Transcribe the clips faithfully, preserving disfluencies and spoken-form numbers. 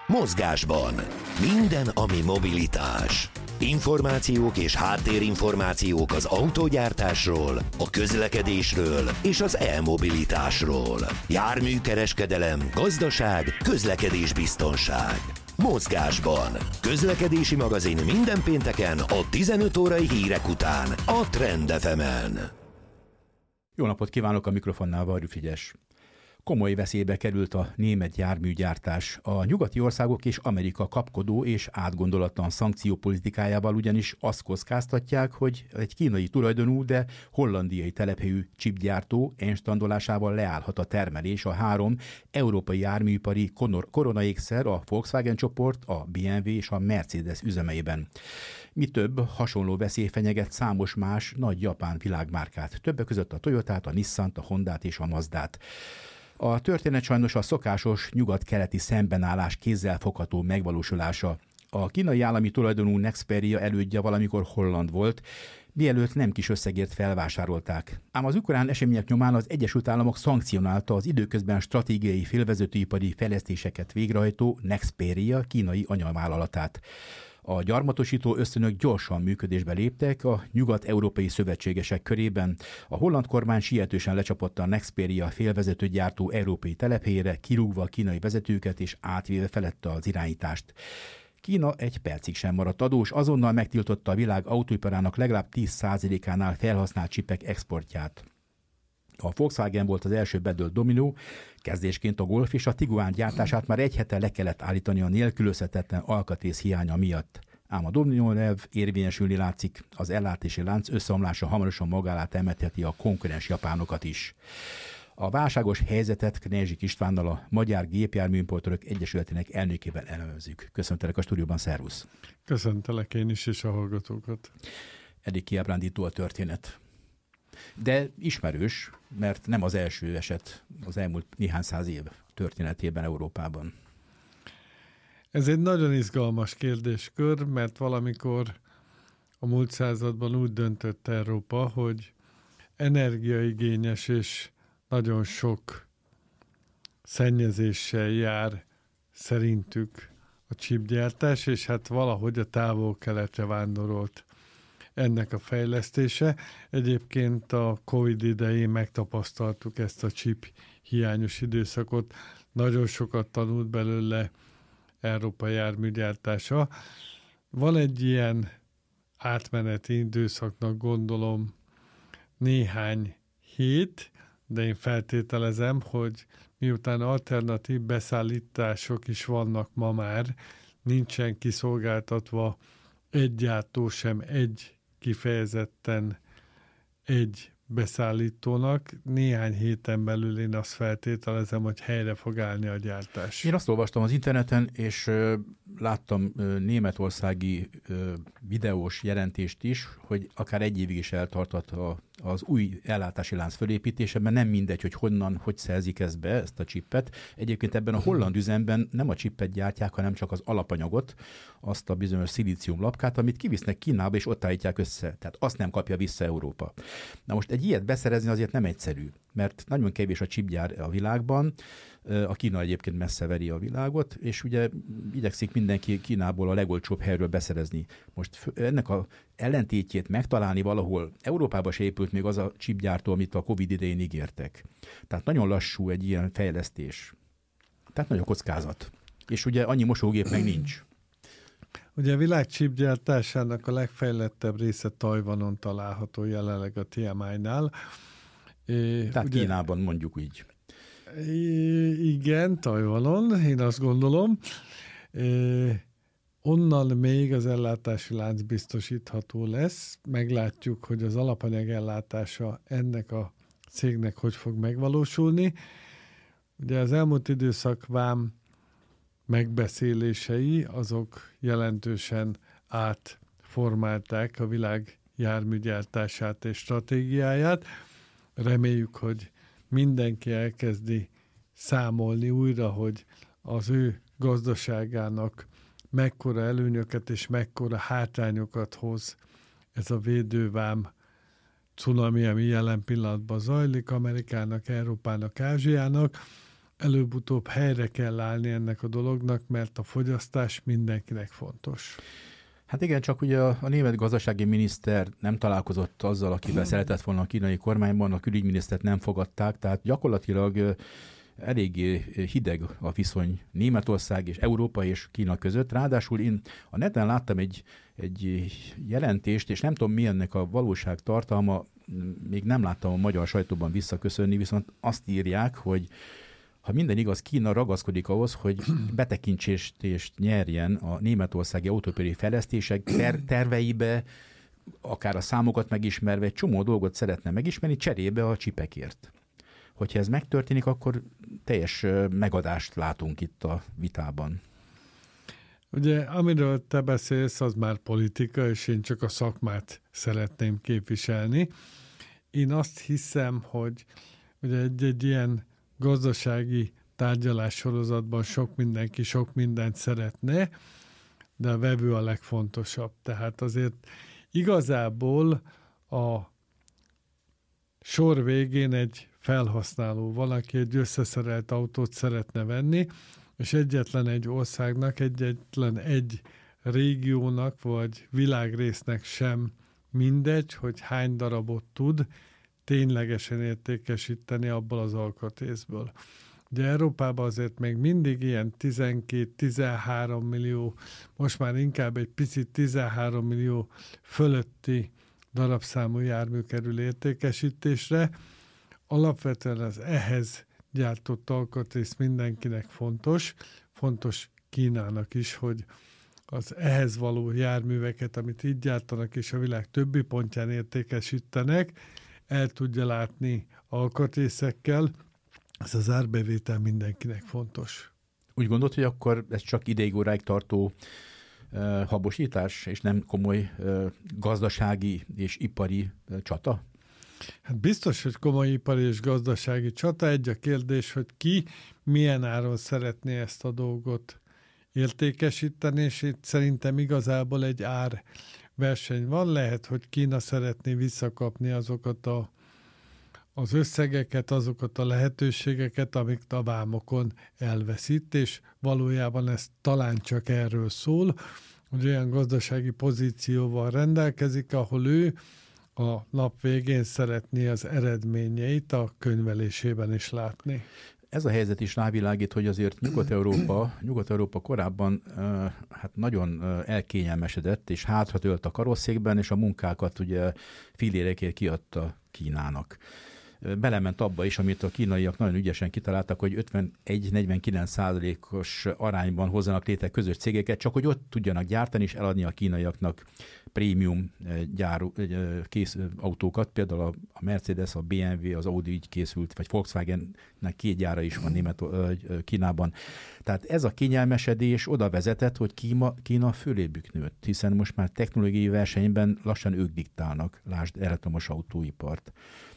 Mozgásban. Minden, ami mobilitás. Információk és háttérinformációk az autógyártásról, a közlekedésről és az e-mobilitásról. Járműkereskedelem, gazdaság, közlekedésbiztonság. Mozgásban. Közlekedési magazin minden pénteken a tizenöt órai hírek után a Trend ef emen. Jó napot kívánok, a mikrofonnál Varjú Frigyes. Komoly veszélybe került a német járműgyártás. A nyugati országok és Amerika kapkodó és átgondolatlan szankciópolitikájával ugyanis azt kockáztatják, hogy egy kínai tulajdonú, de hollandiai telephelyű chipgyártó enstandolásával leállhat a termelés a három európai járműipari koronaékszer, a Volkswagen csoport, a bé em vé és a Mercedes üzemeiben. Mi több, hasonló veszély fenyeget számos más nagy japán világmárkát, többek között a Toyotát, a Nissant, a Hondát és a Mazdát. A történet sajnos a szokásos nyugat-keleti szembenállás kézzelfogható megvalósulása. A kínai állami tulajdonú Nexperia elődje valamikor holland volt, mielőtt nem kis összegért felvásárolták. Ám az ukrán események nyomán az Egyesült Államok szankcionálta az időközben stratégiai félvezetőipari fejlesztéseket végrehajtó Nexperia kínai anyavállalatát. A gyarmatosító ösztönök gyorsan működésbe léptek a nyugat-európai szövetségesek körében. A holland kormány sietősen lecsapott a Nexperia félvezetőgyártó európai telephelyére, kirúgva a kínai vezetőket és átvéve felette az irányítást. Kína egy percig sem maradt adós, azonnal megtiltotta a világ autóiparának legalább tíz százalékánál felhasznált csipek exportját. A Volkswagen volt az első bedőlt dominó, kezdésként a Golf és a Tiguan gyártását már egy hete le kellett állítani a nélkülözhetetlen alkatrész hiánya miatt. Ám a dominó nev érvényesülni látszik, az ellátási lánc összeomlása hamarosan magá temeteti a konkurens japánokat is. A válságos helyzetet Knezsik Istvánnal, a Magyar Gépjárműimportőrök Egyesületének elnökével elemezzük. Köszöntelek a stúdióban, szervusz! Köszöntelek én is, és a hallgatókat. Eddig kiábrándító a történet. De ismerős, mert nem az első eset az elmúlt néhány száz év történetében Európában. Ez egy nagyon izgalmas kérdéskör, mert valamikor a múlt században úgy döntött Európa, hogy energiaigényes és nagyon sok szennyezéssel jár szerintük a chipgyártás, és hát valahogy a távol-keletre vándorolt ennek a fejlesztése. Egyébként a Covid idején megtapasztaltuk ezt a chip hiányos időszakot, nagyon sokat tanult belőle Európa járműgyártása. Van egy ilyen átmeneti időszaknak gondolom néhány hét, de én feltételezem, hogy miután alternatív beszállítások is vannak ma már, nincsen kiszolgáltatva egy gyártó sem egy kifejezetten egy beszállítónak. Néhány héten belül én azt feltételezem, hogy helyre fog állni a gyártás. Én azt olvastam az interneten, és uh, láttam uh, németországi uh, videós jelentést is, hogy akár egy évig is eltartott a, az új ellátási lánc fölépítése, mert nem mindegy, hogy honnan, hogy szerzik ezt be, ezt a csippet. Egyébként ebben a holland üzemben nem a csippet gyártják, hanem csak az alapanyagot, azt a bizonyos szilícium lapkát, amit kivisznek Kínába, és ott állítják össze. Tehát azt nem kapja vissza Európa. Na most egy ilyet beszerezni azért nem egyszerű, mert nagyon kevés a chipgyár a világban, a Kína egyébként messze veri a világot, és ugye igyekszik mindenki Kínából a legolcsóbb helyről beszerezni. Most ennek a ellentétjét megtalálni valahol, Európában se épült még az a chipgyártó, amit a Covid idején ígértek. Tehát nagyon lassú egy ilyen fejlesztés. Tehát nagyon kockázat. És ugye annyi mosógép meg nincs. Ugye a világ chipgyártásának a legfejlettebb része Tajvanon található jelenleg a té em i-nál. Tehát ugye, Kínában mondjuk így. Igen, Tajvanon, én azt gondolom. Onnan még az ellátási lánc biztosítható lesz. Meglátjuk, hogy az alapanyag ellátása ennek a cégnek hogy fog megvalósulni. Ugye az elmúlt időszak vám megbeszélései, azok jelentősen átformálták a világ járműgyártását és stratégiáját. Reméljük, hogy mindenki elkezdi számolni újra, hogy az ő gazdaságának mekkora előnyöket és mekkora hátrányokat hoz ez a védővám cunami, ami jelen pillanatban zajlik Amerikának, Európának, Ázsiának. előbb-utóbb helyre kell állni ennek a dolognak, mert a fogyasztás mindenkinek fontos. Hát igen, csak ugye a, a német gazdasági miniszter nem találkozott azzal, akivel szeretett volna a kínai kormányban, a külügyminisztert nem fogadták, tehát gyakorlatilag eléggé hideg a viszony Németország és Európa és Kína között. Ráadásul én a neten láttam egy, egy jelentést, és nem tudom, mi ennek a valóság tartalma, még nem láttam a magyar sajtóban visszaköszönni, viszont azt írják, hogy ha minden igaz, Kína ragaszkodik ahhoz, hogy betekintést nyerjen a németországi autóipari fejlesztések ter- terveibe, akár a számokat megismerve, egy csomó dolgot szeretne megismerni, cserébe a csipekért. Hogyha ez megtörténik, akkor teljes megadást látunk itt a vitában. Ugye, amiről te beszélsz, az már politika, és én csak a szakmát szeretném képviselni. Én azt hiszem, hogy ugye egy-egy ilyen gazdasági tárgyalássorozatban sok mindenki sok mindent szeretne, de a vevő a legfontosabb. Tehát azért igazából a sor végén egy felhasználó, valaki egy összeszerelt autót szeretne venni, és egyetlen egy országnak, egyetlen egy régiónak, vagy világrésznek sem mindegy, hogy hány darabot tud ténylegesen értékesíteni abból az alkatrészből. Ugye Európában azért még mindig ilyen tizenkét-tizenhárom millió, most már inkább egy picit tizenhárom millió fölötti darabszámú jármű kerül értékesítésre. Alapvetően az ehhez gyártott alkatrész mindenkinek fontos. Fontos Kínának is, hogy az ehhez való járműveket, amit így gyártanak és a világ többi pontján értékesítenek, el tudja látni alkatrészekkel. Ez az árbevétel mindenkinek fontos. Úgy gondolod, hogy akkor ez csak ideig óráig tartó uh, habosítás, és nem komoly uh, gazdasági és ipari uh, csata? Hát biztos, hogy komoly ipari és gazdasági csata. Egy a kérdés, hogy ki milyen áron szeretné ezt a dolgot értékesíteni, és itt szerintem igazából egy árverseny van. Lehet, hogy Kína szeretné visszakapni azokat a, az összegeket, azokat a lehetőségeket, amik a vámokon elveszít, és valójában ez talán csak erről szól, hogy olyan gazdasági pozícióval rendelkezik, ahol ő a nap végén szeretné az eredményeit a könyvelésében is látni. Ez a helyzet is rávilágít, hogy azért Nyugat-Európa, Nyugat-Európa korábban uh, hát nagyon uh, elkényelmesedett, és hátra tölt a karosszékben, és a munkákat ugye fillérekért kiadta Kínának. Belement abba is, amit a kínaiak nagyon ügyesen kitaláltak, hogy ötvenegy-negyvenkilenc százalékos arányban hozzanak létre közös cégeket, csak hogy ott tudjanak gyártani és eladni a kínaiaknak prémium gyárú, kész autókat, például a Mercedes, a bé em vé, az Audi így készült, vagy Volkswagennek két gyára is van Német, Kínában. Tehát ez a kényelmesedés oda vezetett, hogy Kína, Kína fölébük nőtt, hiszen most már technológiai versenyben lassan ők diktálnak, lásd elektromos autóipart.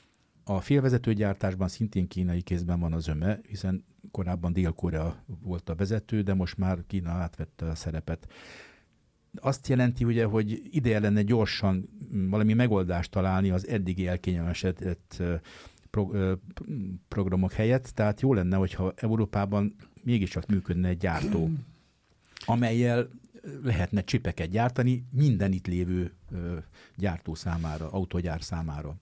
A félvezetőgyártásban szintén kínai kézben van az öme, hiszen korábban Dél-Korea volt a vezető, de most már Kína átvette a szerepet. Azt jelenti ugye, hogy ideje lenne gyorsan valami megoldást találni az eddigi elkényelmesedett pro- programok helyett, tehát jó lenne, hogyha Európában mégiscsak működne egy gyártó, amellyel lehetne csipeket gyártani minden itt lévő gyártó számára, autógyár számára.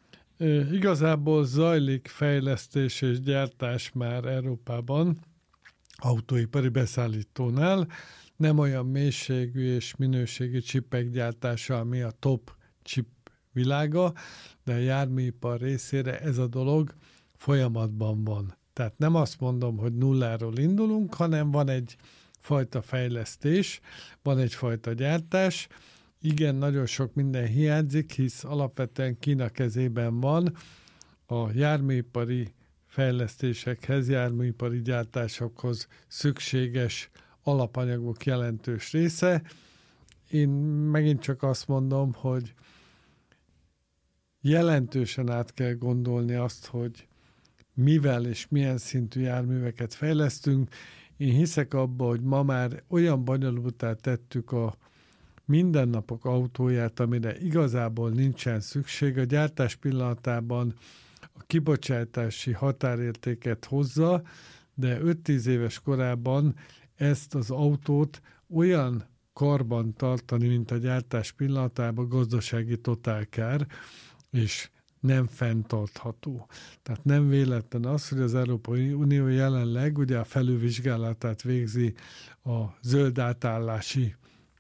Igazából zajlik fejlesztés és gyártás már Európában, autóipari beszállítónál, nem olyan mélységű és minőségi csipek gyártása, ami a top chip világa, de a járműipar részére ez a dolog folyamatban van. Tehát nem azt mondom, hogy nulláról indulunk, hanem van egy fajta fejlesztés, van egyfajta gyártás. Igen, nagyon sok minden hiányzik, hisz alapvetően Kína kezében van a járműipari fejlesztésekhez, járműipari gyártásokhoz szükséges alapanyagok jelentős része. Én megint csak azt mondom, hogy jelentősen át kell gondolni azt, hogy mivel és milyen szintű járműveket fejlesztünk. Én hiszek abba, hogy ma már olyan bonyolultá tettük a mindennapok autóját, amire igazából nincsen szükség. A gyártás pillanatában a kibocsátási határértéket hozza, de öt-tíz éves korában ezt az autót olyan karban tartani, mint a gyártás pillanatában gazdasági totálkár, és nem fenntartható. Tehát nem véletlen az, hogy az Európai Unió jelenleg ugye a felülvizsgálatát végzi a zöld átállási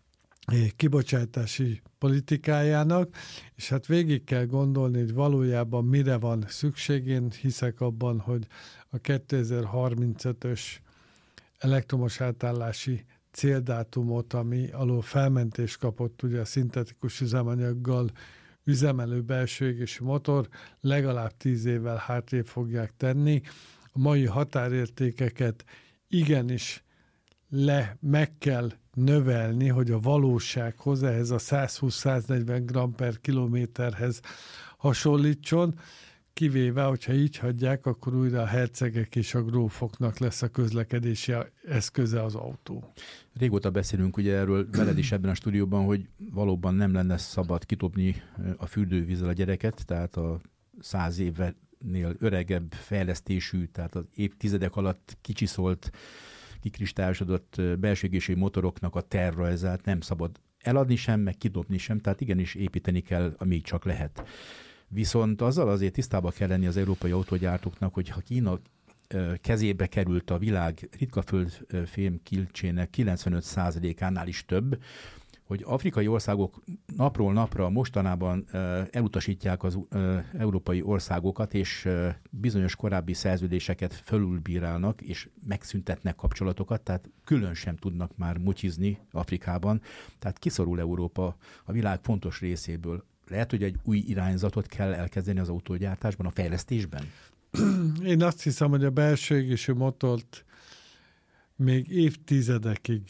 kibocsátási politikájának, és hát végig kell gondolni, hogy valójában mire van szükség. Én hiszek abban, hogy a kétezer-harmincötös elektromos átállási céldátumot, ami alól felmentést kapott ugye a szintetikus üzemanyaggal üzemelő belső égésű motor, legalább tíz évvel hátrébb fogják tenni. A mai határértékeket igenis le meg kell növelni, hogy a valósághoz, ehhez a százhúsz-száznegyven gram per kilométerhez hasonlítson, kivéve, hogyha így hagyják, akkor újra a hercegek és a grófoknak lesz a közlekedési eszköze az autó. Régóta beszélünk ugye erről veled is ebben a stúdióban, hogy valóban nem lenne szabad kitopni a fürdővízzel a gyereket, tehát a száz évnél öregebb fejlesztésű, tehát az évtizedek alatt kicsiszolt, kikristályosodott belső égésű motoroknak a tervrajzát nem szabad eladni sem, meg kidobni sem, tehát igenis építeni kell, amíg csak lehet. Viszont azzal azért tisztába kell lenni az európai autógyártóknak, hogy ha Kína kezébe került a világ ritkaföld fémkincsének kilencvenöt százalékánál is több, hogy afrikai országok napról napra mostanában elutasítják az európai országokat, és bizonyos korábbi szerződéseket fölülbírálnak, és megszüntetnek kapcsolatokat, tehát külön sem tudnak már mutyizni Afrikában, tehát kiszorul Európa a világ fontos részéből. Lehet, hogy egy új irányzatot kell elkezdeni az autógyártásban, a fejlesztésben? Én azt hiszem, hogy a belső égésű motort még évtizedekig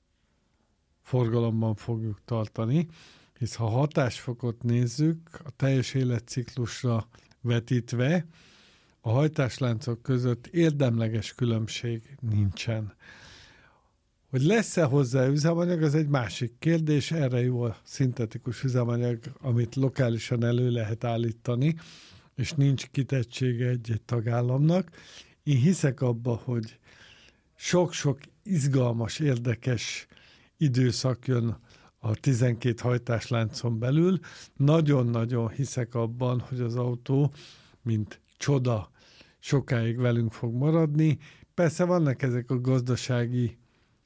forgalomban fogjuk tartani, hisz ha hatásfokot nézzük, a teljes életciklusra vetítve, a hajtásláncok között érdemleges különbség nincsen. Hogy lesz-e hozzá üzemanyag, az egy másik kérdés, erre jó a szintetikus üzemanyag, amit lokálisan elő lehet állítani, és nincs kitettsége egy-egy tagállamnak. Én hiszek abba, hogy sok-sok izgalmas, érdekes időszak jön a tizenkét hajtásláncon belül. Nagyon-nagyon hiszek abban, hogy az autó, mint csoda, sokáig velünk fog maradni. Persze vannak ezek a gazdasági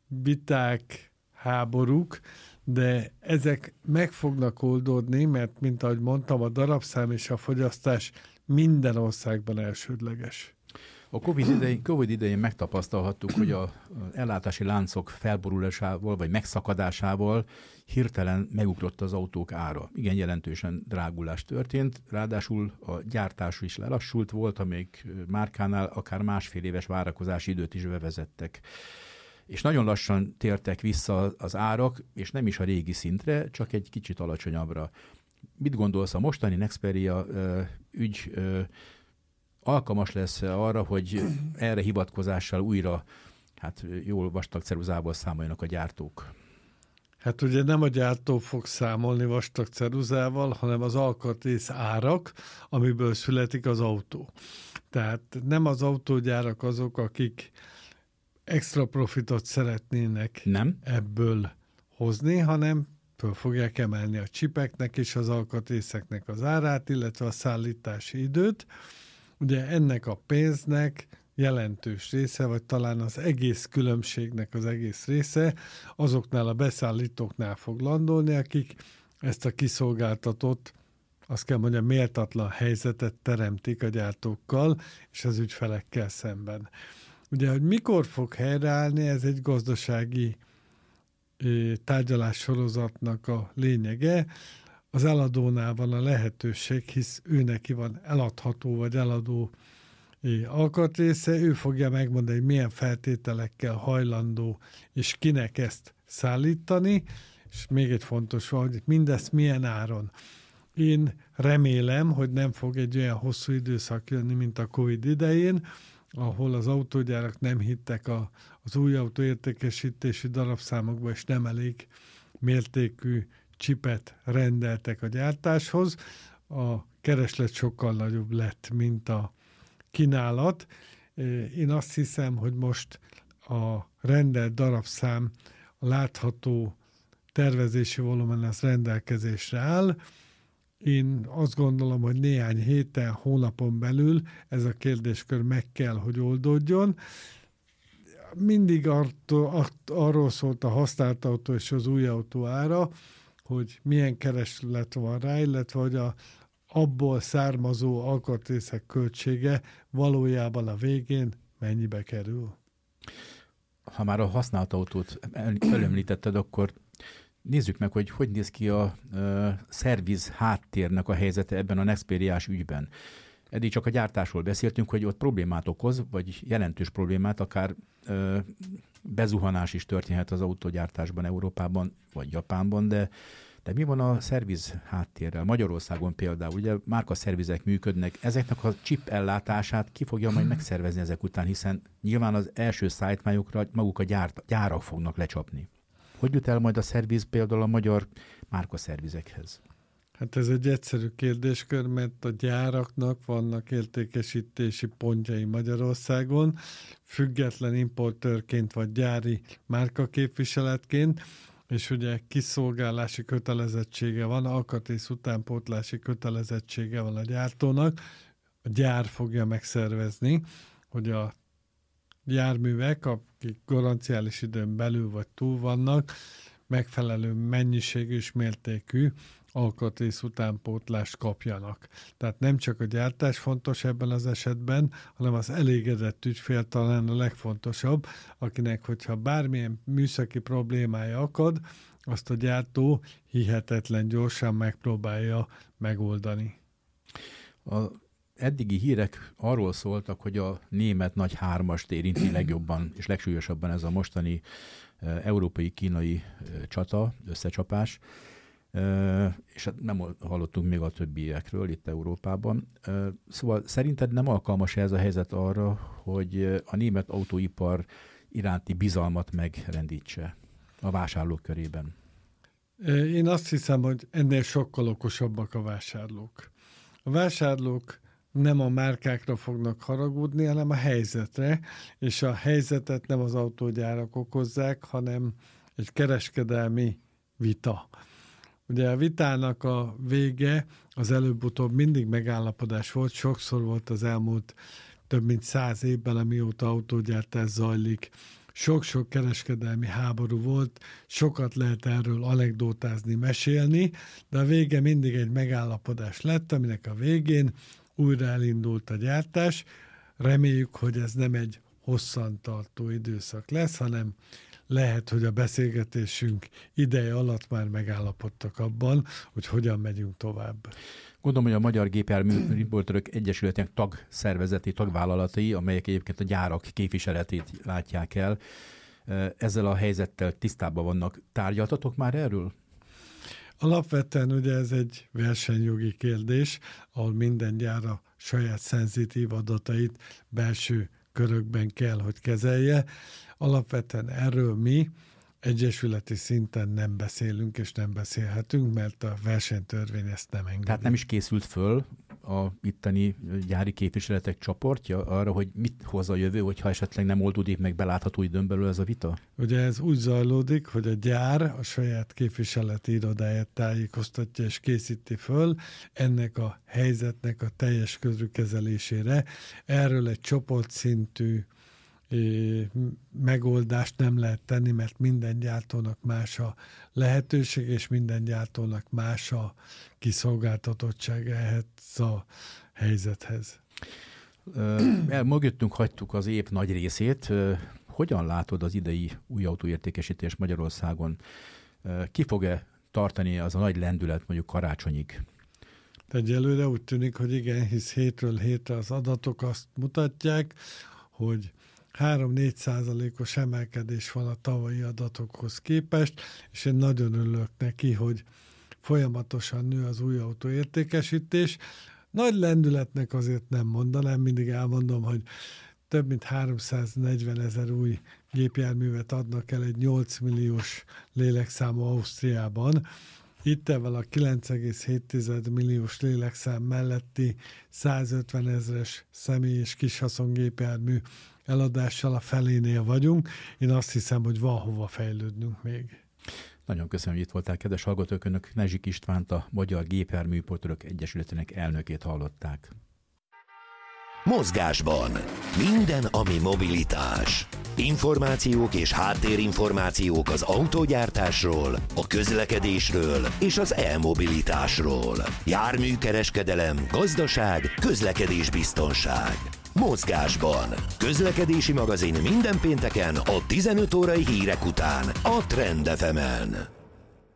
viták, háborúk, de ezek meg fognak oldódni, mert, mint ahogy mondtam, a darabszám és a fogyasztás minden országban elsődleges. A Covid idején, Covid idején megtapasztalhattuk, hogy az ellátási láncok felborulásával vagy megszakadásával hirtelen megugrott az autók ára. Igen, jelentősen drágulás történt, ráadásul a gyártás is lelassult volt, amíg márkánál akár másfél éves várakozási időt is bevezettek. És nagyon lassan tértek vissza az árak, és nem is a régi szintre, csak egy kicsit alacsonyabbra. Mit gondolsz, a mostani Nexperia ö, ügy ö, alkalmas lesz arra, hogy erre hivatkozással újra hát jól vastag ceruzából számoljanak a gyártók? Hát ugye nem a gyártó fog számolni vastag ceruzával, hanem az alkatrész árak, amiből születik az autó. Tehát nem az autógyárak azok, akik extra profitot szeretnének nem ebből hozni, hanem föl fogják emelni a csipeknek és az alkatrészeknek az árát, illetve a szállítási időt. Ugye ennek a pénznek jelentős része, vagy talán az egész különbségnek az egész része azoknál a beszállítóknál fog landolni, akik ezt a kiszolgáltatott, azt kell mondjam, méltatlan helyzetet teremtik a gyártókkal és az ügyfelekkel szemben. Ugye, hogy mikor fog helyreállni, ez egy gazdasági tárgyalássorozatnak a lényege. Az eladónál van a lehetőség, hisz ő neki van eladható vagy eladó alkatrésze, ő fogja megmondani, hogy milyen feltételekkel hajlandó, és kinek ezt szállítani, és még egy fontos van, hogy mindezt milyen áron. Én remélem, hogy nem fog egy olyan hosszú időszak jönni, mint a Covid idején, ahol az autógyárak nem hittek a, az új autó értékesítési darabszámokba, és nem elég mértékű csipet rendeltek a gyártáshoz. A kereslet sokkal nagyobb lett, mint a kínálat. Én azt hiszem, hogy most a rendelt darabszám, a látható tervezési volumen az rendelkezésre áll. Én azt gondolom, hogy néhány héten, hónapon belül ez a kérdéskör meg kell, hogy oldódjon. Mindig artól, arról szólt a használt autó és az új autó ára, hogy milyen kereslet van rá, illetve hogy a, abból származó alkatrészek költsége valójában a végén mennyibe kerül. Ha már a használt autót felemlítetted, akkor nézzük meg, hogy hogy néz ki a uh, szerviz háttérnek a helyzete ebben a Nexperiás ügyben. Eddig csak a gyártásról beszéltünk, hogy ott problémát okoz, vagy jelentős problémát, akár uh, bezuhanás is történhet az autógyártásban Európában, vagy Japánban, de, de mi van a szerviz háttérrel? Magyarországon például, ugye márka szervizek működnek, ezeknek a chip ellátását ki fogja majd megszervezni ezek után, hiszen nyilván az első szállítmányokra maguk a gyárt, gyárak fognak lecsapni. Hogy jut el majd a szerviz például a magyar márkaszervizekhez? Hát ez egy egyszerű kérdéskör, mert a gyáraknak vannak értékesítési pontjai Magyarországon, független importőrként vagy gyári márkaképviseletként, és ugye kiszolgálási kötelezettsége van, alkatrész utánpótlási kötelezettsége van a gyártónak. A gyár fogja megszervezni, hogy a járművek, akik garanciális időn belül vagy túl vannak, megfelelő mennyiségű és mértékű alkatrész utánpótlást kapjanak. Tehát nem csak a gyártás fontos ebben az esetben, hanem az elégedett ügyfél talán a legfontosabb, akinek, hogyha bármilyen műszaki problémája akad, azt a gyártó hihetetlen gyorsan megpróbálja megoldani. A eddigi hírek arról szóltak, hogy a német nagy hármast érinti legjobban és legsúlyosabban ez a mostani európai-kínai csata, összecsapás, és nem hallottunk még a többiekről itt Európában. Szóval szerinted nem alkalmas ez a helyzet arra, hogy a német autóipar iránti bizalmat megrendítse a vásárlók körében? Én azt hiszem, hogy ennél sokkal okosabbak a vásárlók. A vásárlók nem a márkákra fognak haragudni, hanem a helyzetre, és a helyzetet nem az autógyárak okozzák, hanem egy kereskedelmi vita. Ugye a vitának a vége az előbb-utóbb mindig megállapodás volt, sokszor volt az elmúlt több mint száz évben, amióta autógyártás zajlik. Sok-sok kereskedelmi háború volt, sokat lehet erről anekdótázni, mesélni, de a vége mindig egy megállapodás lett, aminek a végén újra elindult a gyártás. Reméljük, hogy ez nem egy hosszantartó időszak lesz, hanem lehet, hogy a beszélgetésünk ideje alatt már megállapodtak abban, hogy hogyan megyünk tovább. Gondolom, hogy a Magyar Gépjárműimportőrök Egyesületének tagszervezeti, tagvállalatai, amelyek egyébként a gyárak képviseletét látják el, ezzel a helyzettel tisztában vannak. Tárgyaltatok már erről? Alapvetően ugye ez egy versenyjogi kérdés, ahol minden gyár a saját szenzitív adatait belső körökben kell, hogy kezelje. Alapvetően erről mi egyesületi szinten nem beszélünk és nem beszélhetünk, mert a versenytörvény ezt nem engedi. Tehát nem is készült föl a itteni gyári képviseletek csoportja arra, hogy mit hoz a jövő, hogyha esetleg nem oldódik meg belátható időn belül ez a vita? Ugye ez úgy zajlódik, hogy a gyár a saját képviseleti irodáját tájékoztatja és készíti föl ennek a helyzetnek a teljes körű kezelésére. Erről egy csoportszintű megoldást nem lehet tenni, mert minden gyártónak más a lehetőség, és minden gyártónak más a kiszolgáltatottsága ehhez a helyzethez. El mögöttünk hagytuk az év nagy részét. Hogyan látod az idei új autóértékesítés Magyarországon? Ki fog-e tartani az a nagy lendület mondjuk karácsonyig? Egyelőre úgy tűnik, hogy igen, hisz hétről hétre az adatok azt mutatják, hogy három-négy százalékos emelkedés van a tavalyi adatokhoz képest, és én nagyon örülök neki, hogy folyamatosan nő az új autó értékesítés. Nagy lendületnek azért nem mondanám, mindig elmondom, hogy több mint háromszáznegyven ezer új gépjárművet adnak el egy nyolc milliós lélekszámú Ausztriában, Itt ebben a kilenc egész hét milliós lélekszám melletti százötven ezres személy- és kishaszongépjármű eladással a felénél vagyunk. Én azt hiszem, hogy van hova fejlődnünk még. Nagyon köszönöm, hogy itt voltál, kedves hallgatók. Önök Nezsik Istvánt, a Magyar Gépjárműportőrök Egyesületének elnökét hallották. Mozgásban minden, ami mobilitás. Információk és háttérinformációk az autógyártásról, a közlekedésről és az e-mobilitásról. Járműkereskedelem, gazdaság, közlekedésbiztonság. Mozgásban. Közlekedési magazin minden pénteken a tizenöt órai hírek után a Trend ef emen.